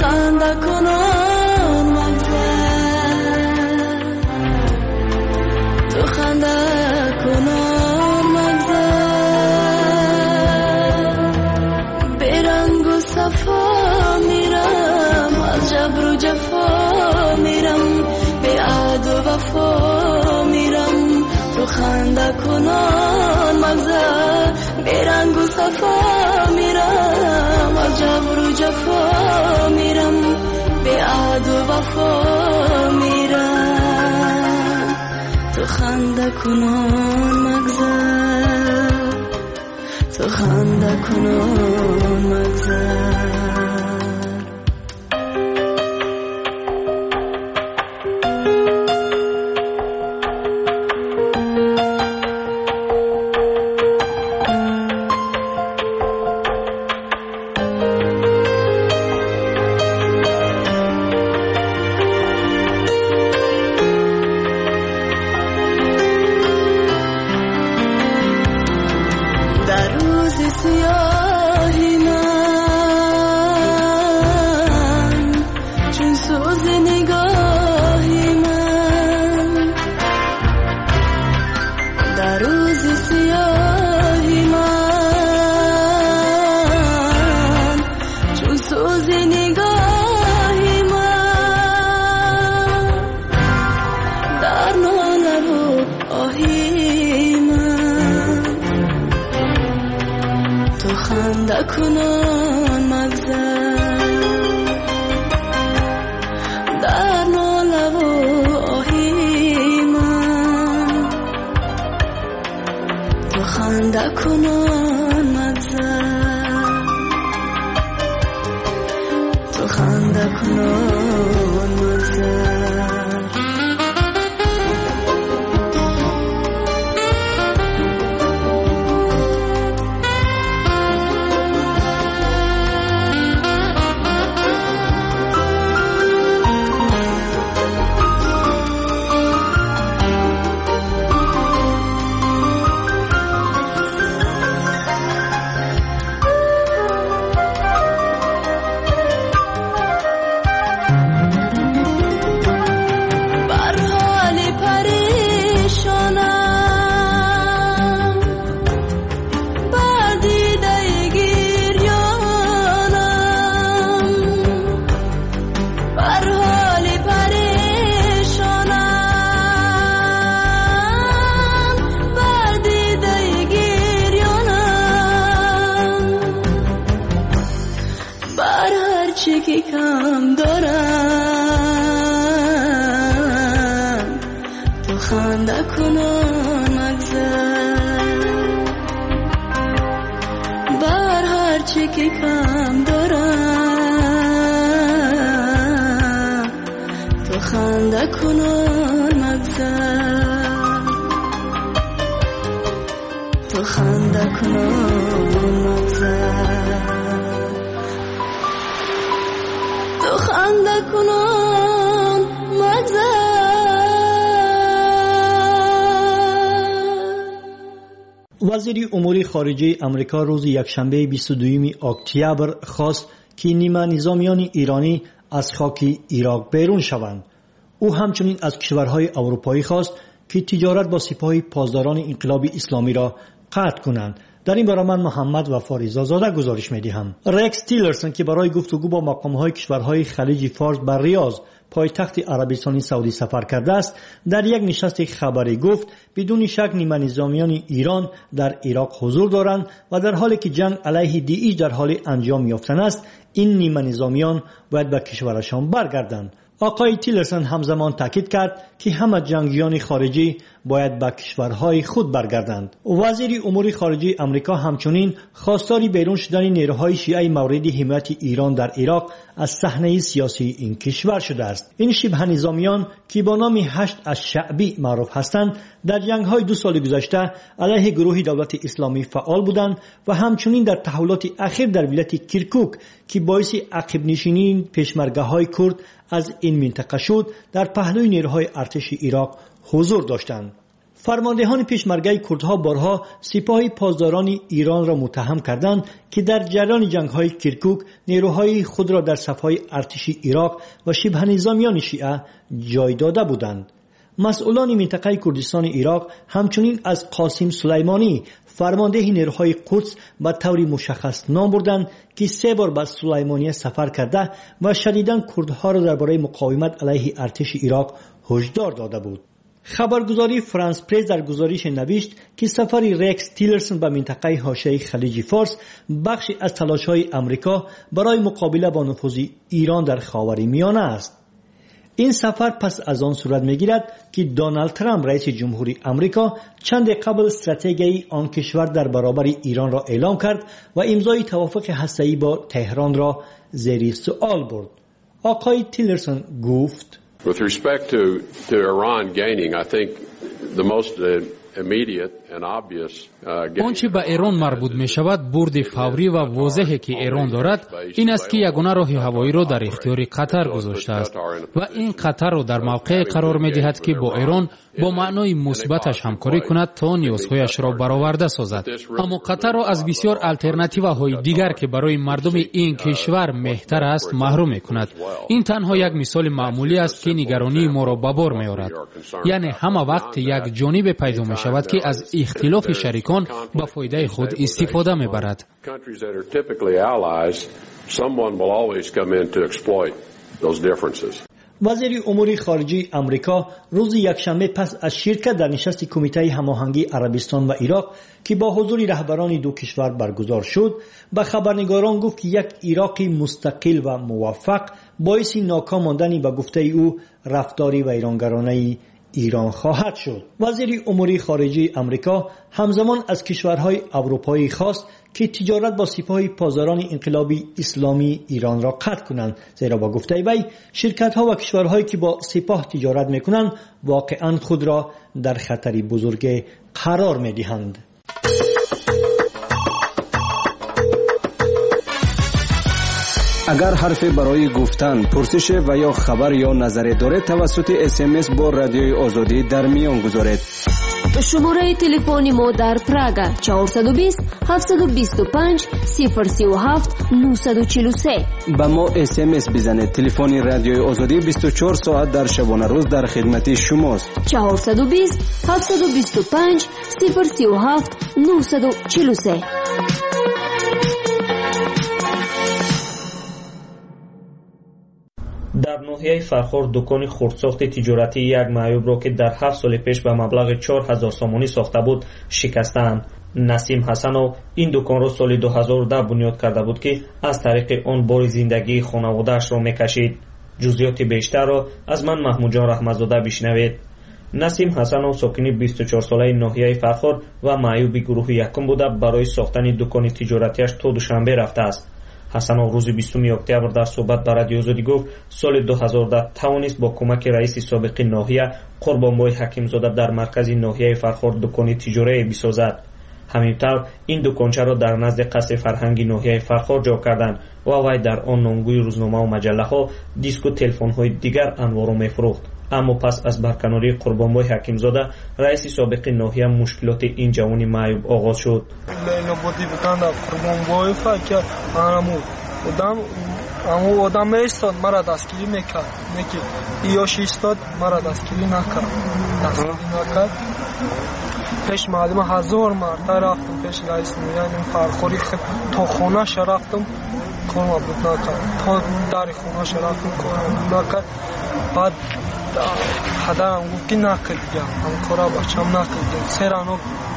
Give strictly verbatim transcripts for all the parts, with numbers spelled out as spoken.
خنده کنان مگذر، تو خنده کنان مگذر. برنگ و صفا میرم، از جبر و جفا میرم، به عهد و وفا میرم، تو خنده کنان مگذر. برنگ و صفا میرم، از جبر و جفا میرم، به عهد و وفا میرم، تو خنده کنان مگذر، تو خنده کنان مگذر. کنان مگذر، در ناله و آهی من، تو خنده کنان مگذر، تو خنده کنان مگذر. چی کم دارم، تو خنده کنان مگذر، بر هر چی که کم دارم، تو خنده کنان مگذر، تو خنده کنان مگذر، تو خنده کنان مگذر. وزیر امور خارجه امریکا روز یکشنبه بیست و دوم اکتبر خواست که نیمه نظامیان ایرانی از خاک عراق بیرون شوند. او همچنین از کشورهای اروپایی خواست که تجارت با سپاه پاسداران انقلاب اسلامی را قطع کنند. در این باره من محمد و فاریزاده گزارش می‌دهم. رکس تیلرسون که برای گفتگو با مقام‌های کشورهای خلیج فارس بر ریاض پایتخت عربستان سعودی سفر کرده است، در یک نشست خبری گفت بدون شک نیمه نظامیان ایران در عراق حضور دارند و در حالی که جنگ علیه داعش در حال انجام یافتن است، این نیمه نظامیان باید به کشورشان برگردند. آقای تیلرسون همزمان تاکید کرد که همه جنگیان خارجی باید به کشورهای خود برگردند. وزیر امور خارجه امریکا همچنین خواستار بیرون شدن نیروهای شیعه مورد حمایت ایران در عراق از صحنه سیاسی این کشور شده است. این شبه نظامیان که با نام هشت از شعبی معروف هستند، در جنگ‌های دو سال گذشته علیه گروه دولت اسلامی فعال بودند و همچنین در تحولات اخیر در ولایت کرکوک که باعث عقب نشینی پشمرگه‌های کرد از این منطقه شد، در پهلوی نیروهای ارتش عراق حضور داشتند. فرماندهان پیشمرگه کردها بارها سپاه پاسداران ایران را متهم کردند که در جریان جنگ‌های کرکوک نیروهای خود را در صف‌های ارتش عراق و شبه نظامیان شیعه جای داده بودند. مسئولان منطقه کردستان عراق همچنین از قاسم سلیمانی فرمانده نیروهای قدس به طور مشخص نام بردند که سه بار به سلیمانیه سفر کرده و شدیداً کردها را درباره مقاومت علیه ارتش عراق هشدار داده بود. خبرگزاری فرانس پرس در گزارش نوشت که سفر رکس تیلرسون به منطقه حاشیه خلیج فارس بخشی از تلاش‌های آمریکا برای مقابله با نفوذ ایران در خاورمیانه است. این سفر پس از آن صورت می‌گیرد که دونالد ترامپ رئیس جمهوری آمریکا چند قبل استراتژی آن کشور در برابر ایران را اعلام کرد و امضای توافق هسته‌ای با تهران را زیر سوال برد. آقای تیلرسون گفت With respect to, to Iran gaining, I think the most uh, immediate and obvious uh, آنچه به ایران مربوط می شود برد فوری و واضحی که ایران دارد این است که یگانه راه هوایی را در اختیار قطر گذاشته است و این قطر را در موقع قرار می دهد که با ایران با معنای مثبتش همکاری کند تا نیازهایش را برآورده سازد. اما قطر را از بسیار الटरनेटिवهای دیگر که برای مردم این کشور بهتر است محروم می کند. این تنها یک مثال معمولی است که نگرانی ما را به بار می آورد. یعنی همه وقت یک جانب پیدا می شود که از اختلاف شریکان به فایده خود استفاده می برد. وزیر امور خارجه آمریکا روز یکشنبه پس از شرکت در نشست کمیته هماهنگی عربستان و عراق که با حضور رهبران دو کشور برگزار شد به خبرنگاران گفت که یک عراق مستقل و موفق باعث ناکام ماندن به گفته او رفتاری و ایرانگرانه ایران خواهد شد. وزیر امور خارجه آمریکا همزمان از کشورهای اروپایی خواست که تجارت با سپاه پاسداران انقلابی اسلامی ایران را قطع کنند، زیرا با گفته وی شرکت‌ها و کشورهایی که با سپاه تجارت می‌کنند واقعاً خود را در خطر بزرگ قرار می‌دهند. اگر حرفی برای گفتن، پرسش و یا خبر یا نظری دارید توسط اس ام اس با رادیوی آزادی در میان گذارید. شماره تلفن ما در پراگ چهارصد و بیست هفتصد و بیست و پنج صفر سی و هفت نهصد و چهل و سه. با ما اس ام اس بزنید. تلفن رادیوی آزادی بیست و چهار ساعت در شبانه روز در خدمت شماست. چهارصد و بیست هفتصد و بیست و پنج صفر سی و هفت نهصد و چهل و سه. در ناحیه فرخار دکان خردساخت تجارتی یک معیوب را که در هفت سال پیش به مبلغ چهار هزار سومانی ساخته بود شکستند. نسیم حسنов این دکان را سال دو هزار و ده بنیاد کرده بود که از طریق آن بار زندگی خانواده‌اش را میکشید. جزئیات بیشتر را از من محمود جان رحمتزاده بشنوید. نسیم حسنов ساکن بیست و چهار ساله ناحیه فرخار و معیوب گروه یکم بوده برای ساختن دکان تجارتیش تا دوشنبه رفته است. حسنов روز بیستم اکتبر در صحبت با رادیو آزادی گفت سال دو هزار و ده توانست با کمک رئیس سابق ناحیه قربانبای حکیمزاده در مرکز ناحیه فرخار دکان تجاری بسازد. همینطور این دکانچه را در نزد قصر فرهنگی ناحیه فرخار جا کردند و وی در آن نامگوی روزنامه و مجله ها دیسک و تلفن های دیگر انواع را میفروخت. اما پس از برکناری قربانبای حکیمزاده رئیس سابق ناحیه مشکلات این جوان معیوب آغاز شد. اما آدم ایستاد مرا دستگیری میکرد میکرد ایاش ایستاد مرا دستگیری نکرد دستگیری نکرد پیش معلم هزار مرتبه رفتم پیش رئیس ناحیه فرخاری تا خونه ش رفتم کارم بود نکرد تا در خونه ش رفتم کارم بود نکرد. بعد پدرم گفت که نکرد دیگه هم کارا بچم نکرد سرانو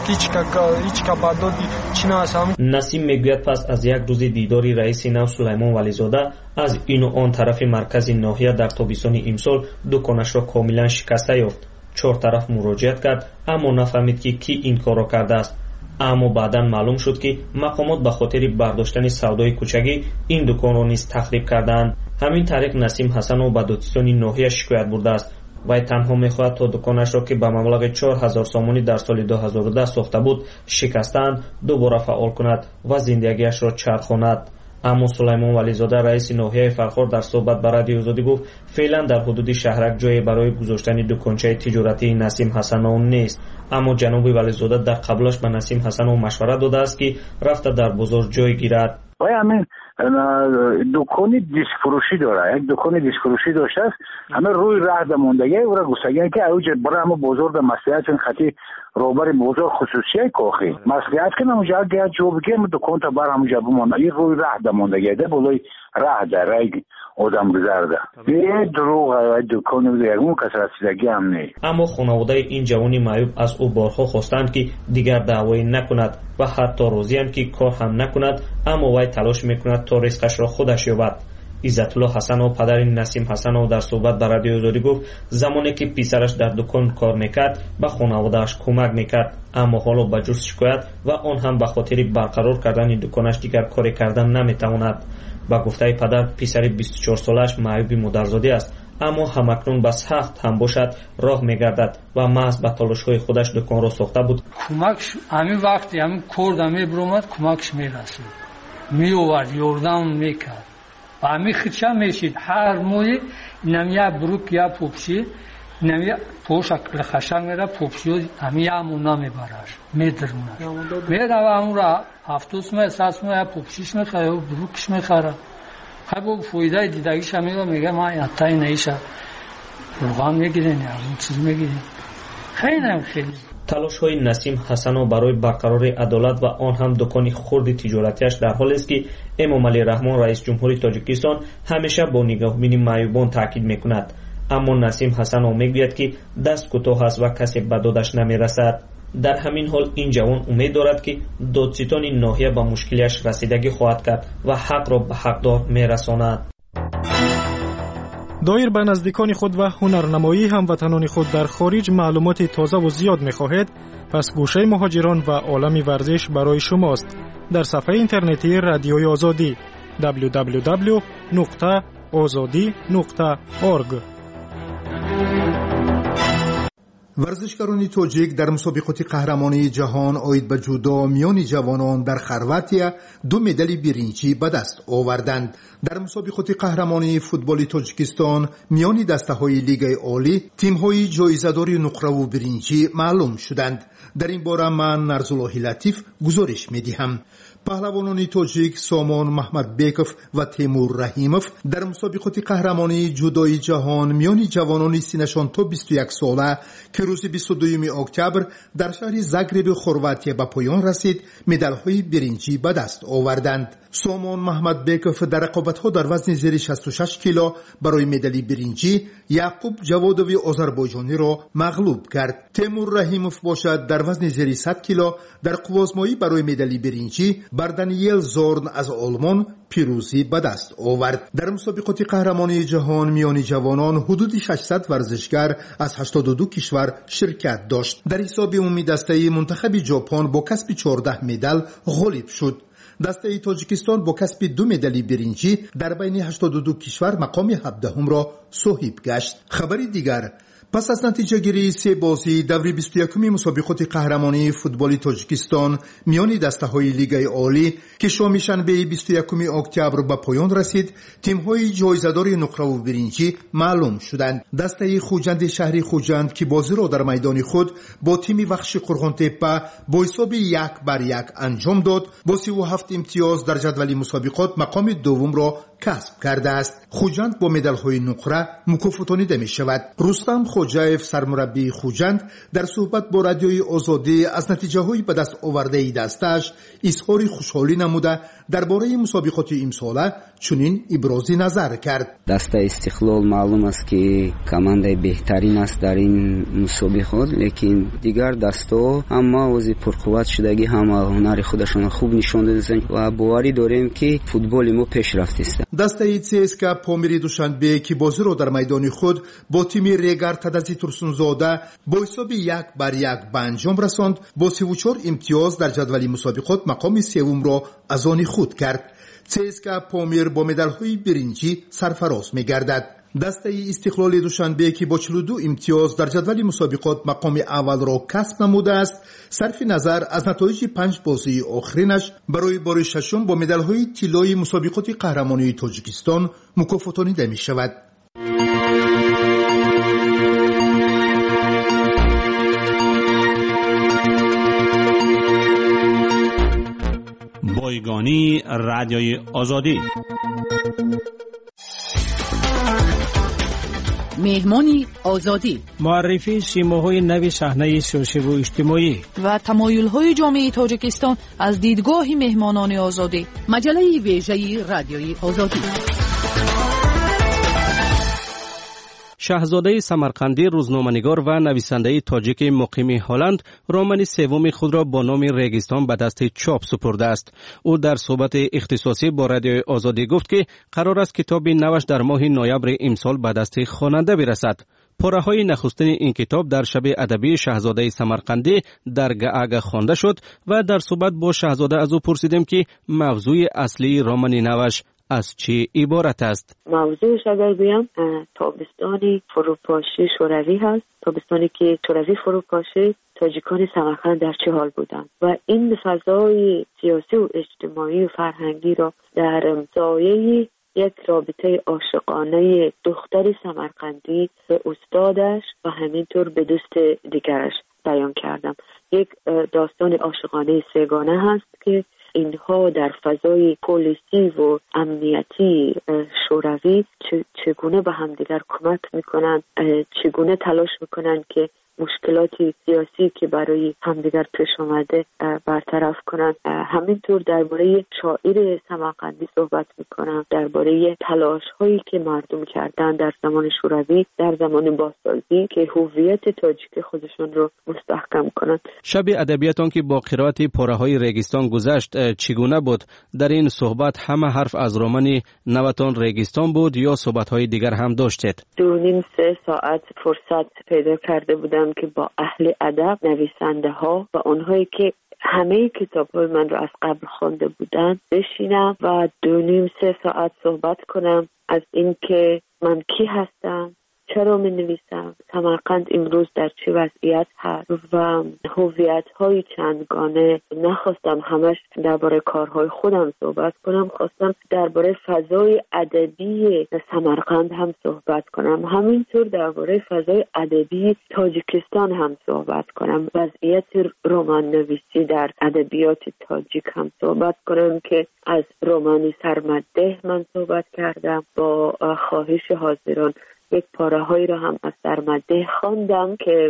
نسیم میگوید پس از یک روز دیداری رئیس نو سلیمان ولیزاده از این و آن طرف مرکز ناحیه در تابستان امسال دکانش را کاملا شکسته یافت. چهار طرف مراجعت کرد اما نفهمید که کی این کار را کرده است. اما بعدا معلوم شد که مقامات به خاطر برداشتن سودای کوچگی این دکان را نیز تخریب کردند. همین طریق نسیم حسنov به دادستان ناحیه شکایت برده است. وی تنها میخواهد تا دکانش را که به مبلغ چهار هزار سومانی در سال دو هزار و ده ساخته بود شکستند دوباره فعال کند و زندگیش را چرخاند. اما سلیمان ولیزاده رئیس ناحیه فرخار در صحبت با رادیو آزادی گفت فعلا در حدود شهرک جایی برای گذاشتن دکانچه تجارتی نسیم حسنو نیست، اما جناب ولیزاده در قبلش به نسیم حسنو مشوره داده است که رفته در بازار جای گیرد. وای همین دکانی دیسک فروشی داره، یک دکانی دیسک فروشی داشته است، همه روی راه دموندگی او را گستگی که اوج برای همه بازار در مسئولیت خطی روبر بازار خصوصی کاخی مسئولیت که نموجه اگر جو بگیم دکان تا بر هموجه بمانه این روی راه دموندگی ده بلوی راه ده رای آدم گذارده یه دروغ دکانی بده یکمون کس رسیدگی هم نی. اما خانواده این جوانی معیوب از او بارها خواستند که دیگر دعوی نکند و حتی راضی‌اند که کار هم نکند، اما وی تلاش میکند تا رزقش را خودش یابد. عزت الله حسنو پدر نسیم حسنو در صحبت با رادیو آزادی گفت زمانی که پسرش در دکان کار میکرد به خانواده‌اش کمک میکرد، اما حالا به جز شکایت و آن هم به خاطر برقرار کردن دکانش دیگر کاری کردن نمیتواند. با گفته پدر پسر بیست و چهار سالش معیوب مادرزاده است، اما همکنون به سخت هم باشد راه میگردد و محض به تلاش‌های خودش دکان را ساخته بود. کمکش همین وقتی همین کردم میبرمد کمکش میرسید میوورد یاردم میکرد و همین خیچه میشید هر موی نمیه بروک یا پوپشی نمیه پوشک لخشنگ میره پوپشی همین همونا میبرش میدرمونش میره و همون را هفتوس می ساس می پوپشیش میخواه و بروکش میخواه خب فویده دیدگیش هم میگه ما یتایی نیشه روغان میگیرین یا اون چیز میگیرین خیلی خیلی. تلاش های نسیم حسنو برای برقرار عدالت و آن هم دکان خرد تجارتیش در حالی است که امام علی رحمان رئیس جمهوری تاجیکستان همیشه با نگاهبینی معیوبان تاکید میکند، اما نسیم حسنو میگوید که دست کوتاه است و کسی به دادش نمیرسد. در همین حال این جوان امید دارد که دادستان ناحیه به مشکلش رسیدگی خواهد کرد و حق را به حقدار میرساند. دایر به نزدیکان خود و هنرنمایی هموطنان خود در خارج معلومات تازه و زیاد می‌خواهید، پس گوشه مهاجران و عالم ورزش برای شماست. در صفحه اینترنتی رادیوی آزادی دبلیو دبلیو دبلیو نقطه آزادی نقطه اورگ. ورزشکاران تاجیک در مسابقات قهرمانی جهان آید به جودو میان جوانان در خرواتیا دو مدال برنجی به دست آوردند. در مسابقات قهرمانی فوتبال تاجیکستان میان دسته‌های لیگ عالی تیم‌های جایزه‌دار نقره و برنجی معلوم شدند. در این باره من نرزالله لطیف گزارش می‌دهم. پهلوانان تاجیک سامان محمد بیکوف و تیمور رحیموف در مسابقات قهرمانی جودوی جهان میان جوانان سنشان تا بیست و یک ساله که روز بیست و دو اکتبر در شهر زاگرب خرواتیا به پایان رسید مدال‌های برنجی به دست آوردند. سامان محمد بیکوف در رقابت‌ها در وزن زیر شصت و شش کیلو برای مدال برنجی یعقوب جوادوی آذربایجانی را مغلوب کرد. تیمور رحیموف باشد در وزن زیر صد کیلو در قوازمایی برای مدال برنجی بر دانیل زورن از آلمان پیروزی به دست آورد. در مسابقات قهرمانی جهان میان جوانان حدود ششصد ورزشکار از هشتاد و دو کشور شرکت داشت. در حساب عمومی دسته منتخب ژاپن با کسب چهارده مدال غالب شد. دسته تاجیکستان با کسب دو مدال برنجی در بین هشتاد و دو کشور مقام هفدهم را صاحب گشت. خبری دیگر، پس از نتیجه گیری سه بازی دوره بیست و یکم مسابقات قهرمانی فوتبال تاجیکستان میان دسته‌های لیگ عالی که شام شنبه بیست و یکم اکتبر به پایان رسید، تیم‌های جایزه‌دار نقره و برنجی معلوم شدند. دسته خوجند شهری خوجند که بازی را در میدان خود با تیم وخش قرغن‌تپه با حساب یک بر یک انجام داد، با سی و هفت امتیاز در جدول مسابقات مقام دوم را کسب کرده است. خوجند با مدال‌های نقره مکافاتانیده می‌شود. رستم خوجایف سرمربی خوجند در صحبت با رادیوی آزادی از نتیجه‌های به دست آورده ای دستش اظهار خوشحالی نموده درباره مسابقات امساله چنین ابراز نظر کرد. دسته استقلال معلوم است که کمانده بهترین است در این مسابقات، لیکن دیگر دستا اما وزی پرقوت شدگی هم هنر خودشان خوب نشان دادند و باوری داریم که فوتبال ما پیشرفت است. دسته سیسکا پامیری دوشنبه که بازی را در میدان خود با تیم ریگر تدزی ترسونزاده با حساب یک بر یک به انجام رساند، با سی و چهار امتیاز در جدول مسابقات مقام سوم را از آن خود کرد. سیسکا پامیر با مدال‌های برنجی سرفراز می‌گردد. دسته استقلال دوشنبه که با چهل و دو امتیاز در جدول مسابقات مقام اول را کسب نموده است، صرف نظر از نتایج پنج بازی آخرینش برای بار ششم با مدال‌های طلایی مسابقات قهرمانی تاجیکستان مکافاتانیده می شود. بایگانی رادیوی آزادی. مهمانی آزادی، معرفی سیماهای نوی صحنه سیاسی و اجتماعی و تمایل‌های جامعه تاجیکستان از دیدگاه مهمانان آزادی. مجله ویژه رادیوی آزادی. شاهزاده سمرقندی روزنامه‌نگار و نویسنده تاجیک مقیم هلند رمان سوم خود را با نام ریگستان به دست چاپ سپرده است. او در صحبت اختصاصی با رادیو آزادی گفت که قرار است کتاب نوش در ماه نوامبر امسال به دست خواننده برسد. پاره‌های نخستین این کتاب در شب ادبی شاهزاده سمرقندی در گاگ خوانده شد و در صحبت با شاهزاده از او پرسیدیم که موضوع اصلی رمان نوش از چی عبارت است؟ موضوعش اگر بگم تابستانی فروپاشی شوروی هست، تابستانی که شوروی فروپاشی تاجیکان سمرقند در چه حال بودند و این فضای سیاسی و اجتماعی و فرهنگی را در سایه یک رابطه عاشقانه دختری سمرقندی به استادش و همینطور به دوست دیگرش بیان کردم. یک داستان عاشقانه سه‌گانه هست که اینها در فضای پلیسی و امنیتی شوروی چگونه به همدیگر کمک میکنند، چگونه تلاش میکنند که مشکلات سیاسی که برای همدیگر پیش آمده برطرف کنند. همینطور درباره شاعر سمرقندی صحبت میکنند، درباره تلاش هایی که مردم کردند در زمان شوروی، در زمان بازسازی که هویت تاجیک خودشون رو مستحکم کنند. شب ادبیاتون که با قرائت پاره های ریگستان گذشت چگونه بود؟ در این صحبت همه حرف از رمان نوتان ریگستان بود یا صحبت های دیگر هم داشتید؟ دو نیم سه ساعت فرصت پیدا کرده بودم که با اهل ادب، نویسنده ها و اونهایی که همه کتاب های من رو از قبل خوانده بودن بشینم و دو نیم سه ساعت صحبت کنم از اینکه من کی هستم، چرا می نویسم، سمرقند امروز در چه وضعیت هست و هویت های چندگانه. نخواستم همش درباره کارهای خودم صحبت کنم، خواستم درباره فضای ادبی سمرقند هم صحبت کنم، همینطور درباره فضای ادبی تاجیکستان هم صحبت کنم، وضعیت رمان نویسی در ادبیات تاجیک هم صحبت کنم که از رمان سرمده من صحبت کردم. با خواهش حاضران یک پاره هایی را هم از سرمده خواندم که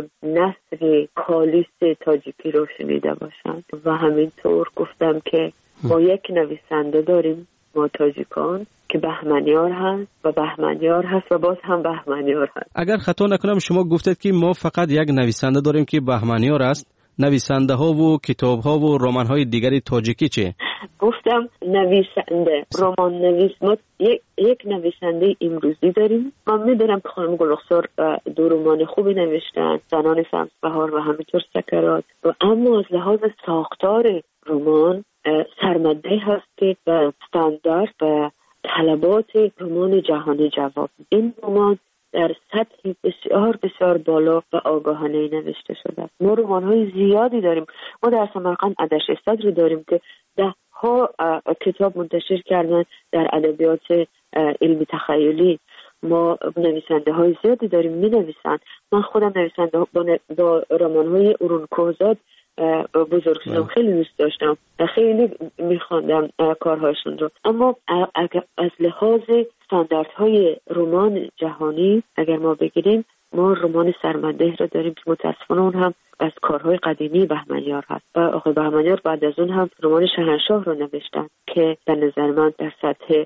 نثر خالص تاجیکی رو شنیده باشند و همینطور گفتم که ما یک نویسنده داریم ما تاجیکان که بهمنیار هست و بهمنیار هست و باز هم بهمنیار هست. اگر خطا نکنم شما گفتید که ما فقط یک نویسنده داریم که بهمنیار است. نویسنده ها و کتاب ها و رمان های دیگری تاجیکی چه؟ گفتم نویسنده، رمان نویس. ما یک, یک نویسنده امروزی داریم. من میدونم که خانم گلرخسار دو رمان خوبی نوشتن، زنان سبزبهار و همینطور سکرات، و اما از لحاظ ساختار رمان سرمده هست که به استاندارد و طلبات رمان جهانی جواب. این رمان در سطح بسیار بسیار بالا و آگاهانه نوشته شده. ما رمان‌های زیادی داریم. ما در سمرقند ادش صدر داریم که ده ها کتاب منتشر کردن در ادبیات علمی تخیلی. ما نویسنده های زیادی داریم می نویسند. من خودم نویسنده با, با رمان های ارون کوهزاد بزرگ شدم، خیلی دوست داشتم، خیلی میخواندم کارهاشون رو. اما از لحاظ استانداردهای رمان جهانی اگر ما بگیریم، ما رمان سرمده رو داریم که متاسفانه اون هم از کارهای قدیمی بهمنیار هست. آقای بهمنیار بعد از اون هم رمان شهنشاه رو نوشتن که به نظر من در سطح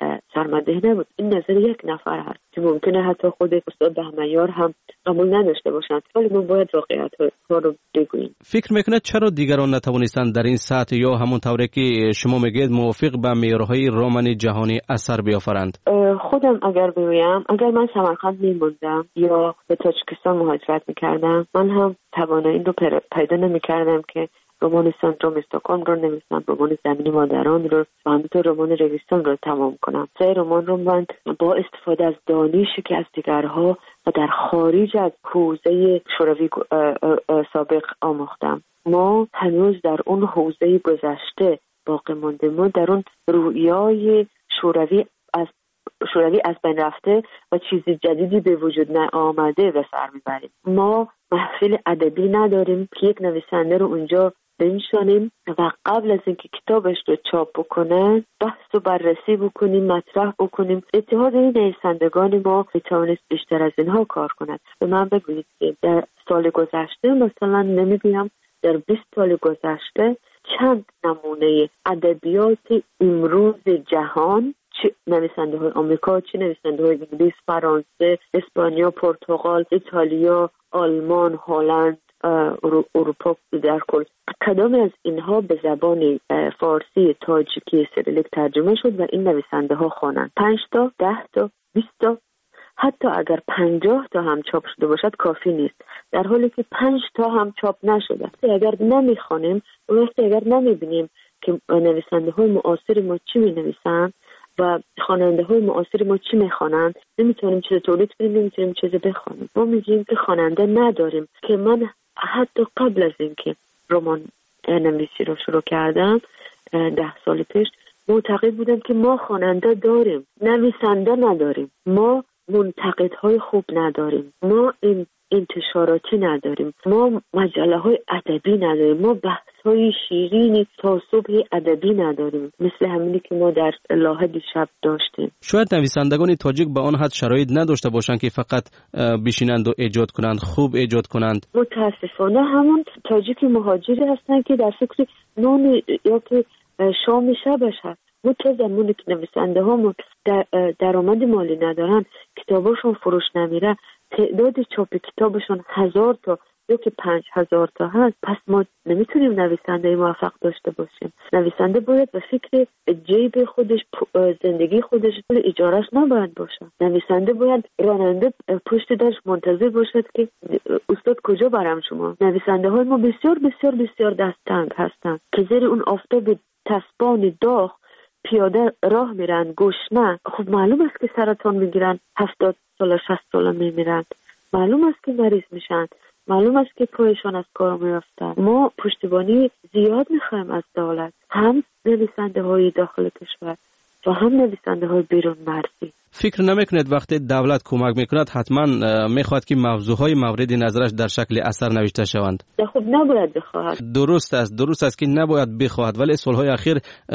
سرمده نبود. این نظر یک نفر هست که ممکنه حتی خود استاد بهمنیار هم قبول نداشته باشند، ولی ما باید واقعیت ها رو بگوییم. فکر میکنید چرا دیگران نتوانستند در این سطح یا همون طوری که شما میگید موافق به معیارهای رمان جهانی اثر بیافرند؟ خودم اگر بگویم، اگر من سمرقند میموندم یا به تاجیکستان مهاجرت میکردم، من هم توانایی رو پیدا نمیکردم که رمان سندروم استکهلم رو نویسم، رمان زمین مادران رو و همینطور رمان رگستان رو تمام کنم. سه رمان رو من با استفاده از دانشی که از دیگرها و در خارج از حوزه شوروی سابق آموختم. ما هنوز در اون حوزه گذشته باقی مانده، ما در اون رویای شوروی از شوروی از بین رفته و چیز جدیدی به وجود نیامده و سر میبریم. ما محفل ادبی نداریم که یک نویسنده رو اونجا بنشانیم و قبل از اینکه کتابش رو چاپ بکنه بحث و بررسی بکنیم، مطرح بکنیم. اتحاد این نویسندگان ما میتوانست بیشتر از اینها کار کند. به من بگویید که در سال گذشته، مثلا نمیگویم در بیست سال گذشته، چند نمونه ادبیات امروز جهان، چه نویسنده های آمریکا، چه نویسنده های انگلیس، فرانسه، اسپانیا، پرتغال، ایتالیا، آلمان، هلند، اروپا در کل، کدام از اینها به زبان فارسی، تاجیکی، سریلیک ترجمه شد و این نویسنده ها خوانند؟ پنج تا، ده تا، بیست تا، حتی اگر پنجاه تا هم چاپ شده باشد کافی نیست، در حالی که پنج تا هم چاپ نشده. اگر نمیخوانیم، وقتی اگر نمیبینیم که نویسنده های معاصر ما چی می نویسند و خواننده های معاصر ما چی میخوانند، نمیتونیم چیز تولید کنیم، نمیتونیم چیز بخوانیم. ما میگیم که خواننده نداریم. که من حتی قبل از اینکه رمان نویسی رو شروع کردم ده سال پیش معتقد بودم که ما خواننده داریم، نویسنده نداریم. ما منتقدهای خوب نداریم، ما این انتشاراتی نداریم، ما مجله های ادبی نداریم، ما بحث های شیرینی تا صبح ادبی نداریم، مثل همینی که ما در لاهه دیشب داشتیم. شاید نویسندگان تاجیک به آن حد شرایط نداشته باشند که فقط بشینند و ایجاد کنند، خوب ایجاد کنند. متاسفانه همون تاجیک مهاجری هستند که در فکر نون یا که شام شبش هست. ما تا زمانی که نویسنده ها در درآمد مالی ندارن، کتاباشون فروش نمیره، تعداد چاپ کتابشون هزار تا یا که پنج هزار تا هست، پس ما نمیتونیم نویسنده موفق داشته باشیم. نویسنده باید به فکر جیب خودش، زندگی خودش، اجارش نباید باشه. نویسنده باید راننده پشت درش منتظر باشد که استاد کجا برم شما. نویسنده های ما بسیار بسیار بسیار دستتنگ هستند که زیر اون آفتاب تسبان داغ پیاده راه میرن، گشنه. خب معلوم است که سرطان میگیرن، هفتاد سال شصت سال میمیرن، معلوم است که مریض میشن، معلوم است که پایشان از کار میافتن. ما پشتیبانی زیاد میخوایم از دولت، هم نویسنده های داخل کشور و هم نویسنده های بیرون مرزی. فکر نمیکنید وقتی دولت کمک میکند حتما میخواد که موضوعهای مورد نظرش در شکل اثر نوشته شوند؟ خب نباید بخواهد. درست است، درست است که نباید بخواهد، ولی سالهای اخیر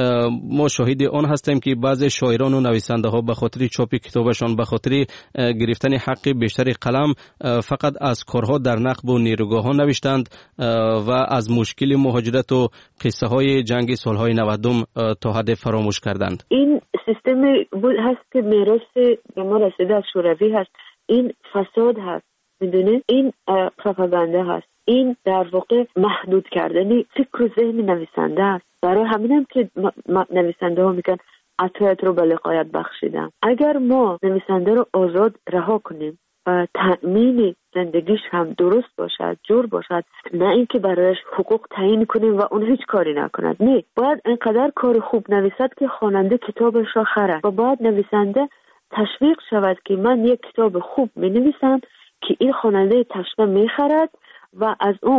ما شاهد آن هستیم که بعضی شاعران و نویسنده ها به خاطر چاپ کتابشان، به خاطر گرفتن حق بیشتر قلم، فقط از کارها در نقب و نیروگاه ها نوشتند و از مشکل مهاجرت و قصه های جنگ سالهای نودم تا حد فراموش کردند. این سیستم هست که میراث به ما رسیده از شوروی هست. این فساد هست، میدونه، این پروپاگاندا هست، این در واقع محدود کردن فکر و ذهن نویسنده است. برای همینم که نویسنده ها میگن عطایت رو به لقایت بخشیدم. اگر ما نویسنده رو آزاد رها کنیم و تأمین زندگیش هم درست باشد، جور باشد، نه اینکه برایش حقوق تعیین کنیم و اون هیچ کاری نکند. نه، باید اینقدر کار خوب نویسد که خواننده کتابش را خرد و باید نویسنده تشویق شود که من یک کتاب خوب می نویسم که این خواننده تشویق می خرد و از اون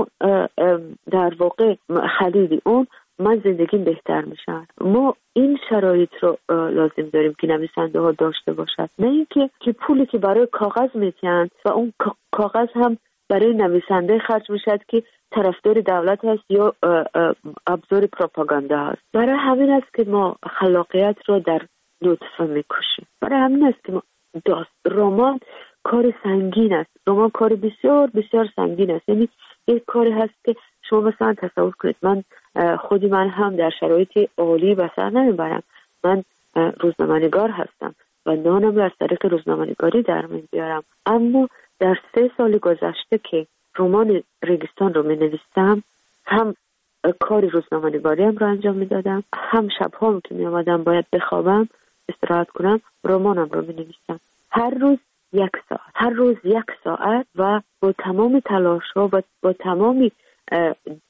در واقع خرید اون من زندگیم بهتر میشه. ما این شرایط رو لازم داریم که نویسنده ها داشته باشد، نه اینکه که پولی که برای کاغذ میتیند و اون کاغذ هم برای نویسنده خرج میشد که طرفدار دولت هست یا ابزار پروپاگاندا هست. برای همین است که ما خلاقیت رو در لطفه میکشیم. برای همین است که ما داست رمان کار سنگین است. رمان کار بسیار بسیار سنگین است. یعنی یک کاری هست که شما مثلا تصور کنید من خودی من هم در شرایط عالی به سر نمیبرم. من روزنامه‌نگار هستم و نانم رو از طریق روزنامه‌نگاری در میارم، اما در سه سال گذشته که رمان رگستان رو می نویستم، هم کار روزنامه‌نگاری هم رو انجام میدادم، هم شب‌ها که می آمدم باید بخوابم استراحت کنم، رمانم رو می نویستم. هر روز یک ساعت هر روز یک ساعت و با تمام تلاش ها و با تمام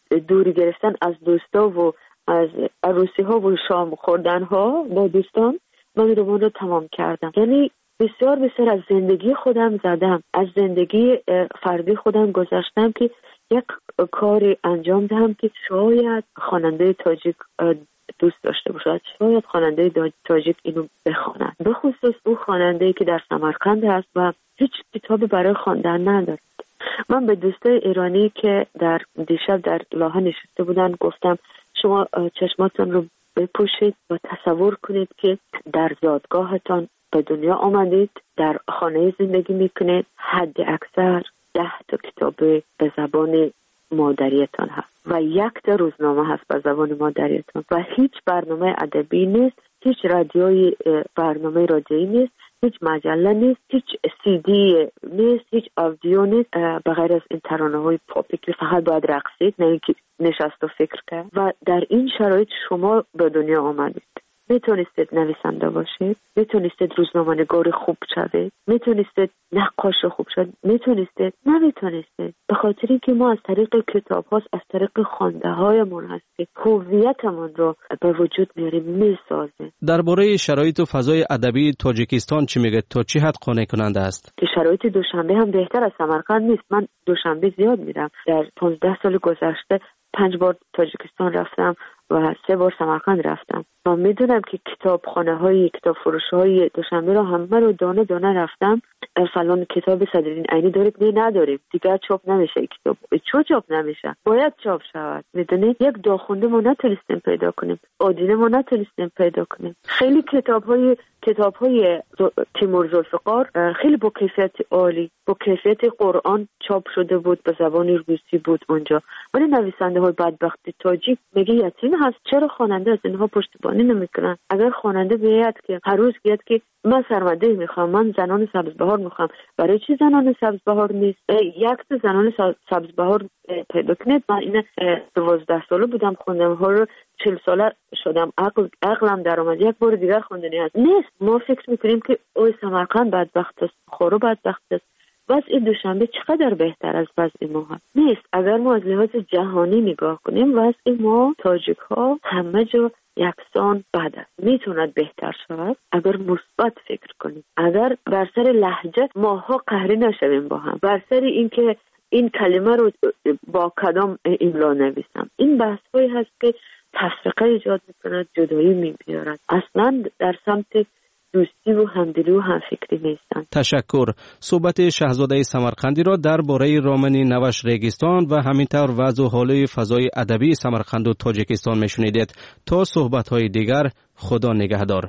دوری گرفتن از دوستا و از عروسی ها و شام خوردن ها با دوستان من این رمان رو تمام کردم. یعنی بسیار بسیار از زندگی خودم زدم، از زندگی فردی خودم گذاشتم که یک کاری انجام دهم که شاید خواننده تاجیک دوست داشته باشد، شاید خواننده تاجیک اینو بخواند، به خصوص او خواننده‌ای که در سمرقند هست و هیچ کتابی برای خواندن ندارد. من به دوستای ایرانی که در دیشب در لاها نشسته بودن گفتم شما چشماتون رو بپوشید و تصور کنید که در زادگاهتان به دنیا آمدید، در خانه زندگی میکنید، حد اکثر ده تا کتاب به زبان مادریتان هست و یک تا روزنامه هست به زبان مادریتان و هیچ برنامه ادبی نیست، هیچ رادیوی برنامه رادیویی نیست، هیچ مجله نیست، هیچ سی دی نیست، هیچ آودیو نیست بغیر از این ترانه های پاپی که فقط باید رقصید نه اینکه نشست و فکر کرد. و در این شرایط شما به دنیا آمدید، میتونستید نویسنده باشید، میتونستید روزنامه‌نگار خوب شوید، میتونستید نقاش خوب شوید، میتونستید نمیتونستید، به خاطر اینکه ما از طریق کتاب هاست، از طریق خوانده هایمون هست که هویتمون رو به وجود میاریم، میسازیم. درباره شرایط و فضای ادبی تاجیکستان چی میگه؟ تا چه حد قانع کننده است؟ که شرایط دوشنبه هم بهتر از سمرقند نیست. من دوشنبه زیاد میرم، در پانزده سال گذشته پنج بار تاجیکستان رفتم و سه بار سمرقند رفتم. من میدونم که کتابخانه های کتاب فروش های دوشنبه رو همه رو دانه دانه رفتم. فلان کتاب صدرالدین عینی دارید؟ نه نداریم، دیگر چاپ نمیشه کتاب. چون چاپ نمیشه؟ باید چاپ شود. میدونید یک داخونده ما نتونستیم پیدا کنیم، آدینه ما نتونستیم پیدا کنیم. خیلی کتاب های کتاب های تیمور ذوالفقار خیلی با کیفیت عالی، با کیفیت قرآن چاپ شده بود، به زبان روسی بود اونجا. ولی نویسنده های بدبخت تاجیک میگه یتیم هست، چرا خواننده از اینها پشتیبانی نمیکنن؟ اگر خواننده بیاد که هر روز بیاد که من سرمده میخوام، من زنان سبزبهار میخوام، برای چی زنان سبزبهار نیست؟ یک تا زنان سبزبهار پیدا کنید. من این دوازده ساله بودم خوندم ها رو، چهل ساله شدم، عقل عقلم در اومد، یک بار دیگر خوندنی هست نیست. ما فکر میکنیم که اوی سمرقند بدبخت است، خورو بدبخت است، بس این دوشنبه چقدر بهتر از وضع ما هست نیست. اگر ما از لحاظ جهانی نگاه کنیم وضع ما تاجیک ها همه جا یکسان بد است. میتوند بهتر شود اگر مثبت فکر کنیم، اگر بر سر لهجه ماها قهری نشویم با هم، بر سر اینکه این کلمه رو با کدام املا نویسم. این بحث هایی هست که تفرقه ایجاد میکند، جدایی میبیارد، اصلا در سمت دوستی و همدلی و همفکری نیستن. تشکر. صحبت شاهزاده سمرقندی را درباره رامن نوش ریگستان و همینطور وضع و حال فضای ادبی سمرقند و تاجیکستان میشنیدید. تا صحبت های دیگر، خدا نگهدار.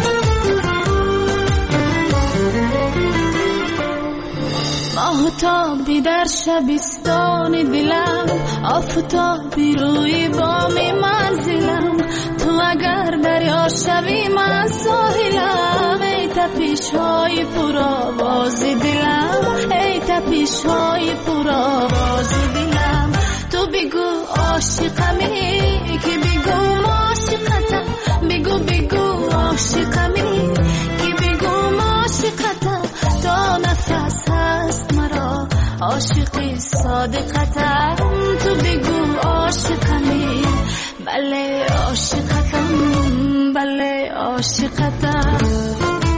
آفتابی در شبستان دلم، آفتابی روی بام منزلم، تو اگر دریا شوی من ساحلم، ای تپش های پرآواز دلم، ای تپش های پرآواز دلم. تو بگو عاشقمی که بگو عاشقتم، بگو بگو عاشقمی که بگو عاشقتم، تا نفس هست مرا عاشقی صادقتم. تو بگو عاشقمی، بله عاشقتم، بله عاشقتم.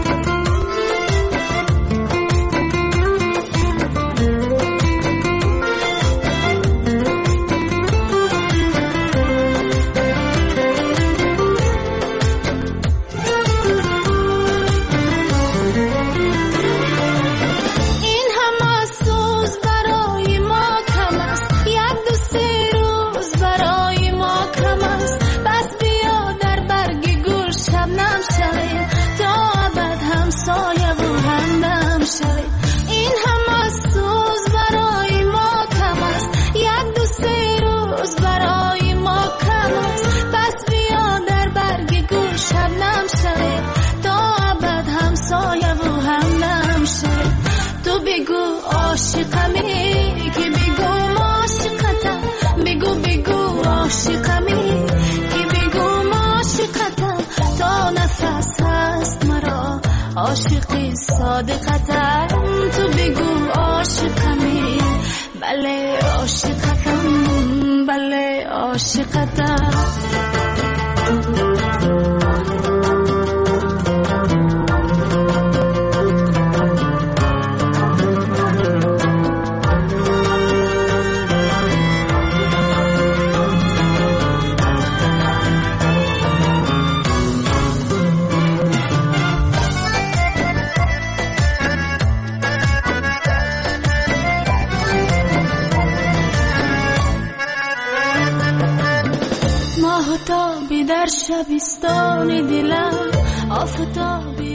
عاشقمی که بگو عاشقتم، بگو بگو عاشقمی که بگو عاشقتم، تا نفس هست مرا عاشقی صادقتم. تو بگو عاشقمی، بله عاشقتم، بله عاشقتم ماهتابی در شبستان دلم آفتابی